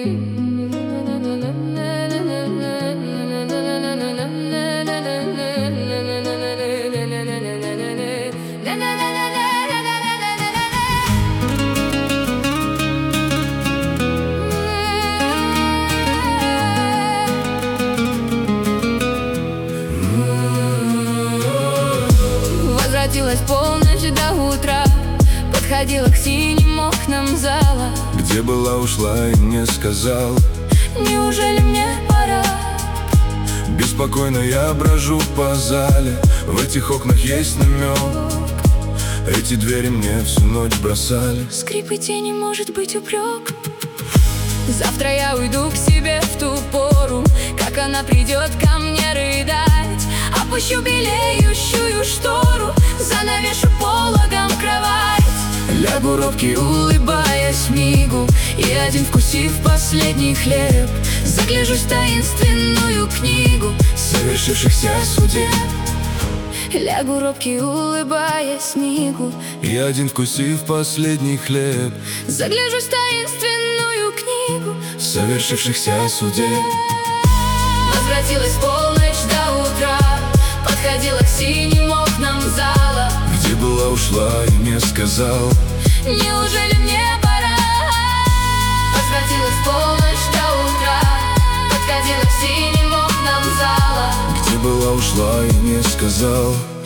Возвратилась полночь до утра, подходила к синим окнам зала. Где была, ушла и не сказал. Неужели мне пора? Беспокойно я брожу по зале. В этих окнах есть намек. Эти двери мне всю ночь бросали. Скрип и тени, может быть, упрек. Завтра я уйду к себе в ту пору, как она придет ко мне рыдать. Опущу белеющую штору, занавешу пологом кровать. Лягу робкий, улыбаясь мигу, и один вкусив последний хлеб, загляжусь в таинственную книгу совершившихся судеб. Лягу робкий, улыбаясь мигу, и один вкусив последний хлеб, загляжусь в таинственную книгу совершившихся судеб. Возвратилась полночь до утра, подходила к синим окнам зала. Где была, ушла и не сказал. Неужели мне пора? Возвратилась полночь до утра, подходила к синим окнам зала. Где была, ушла и не сказал.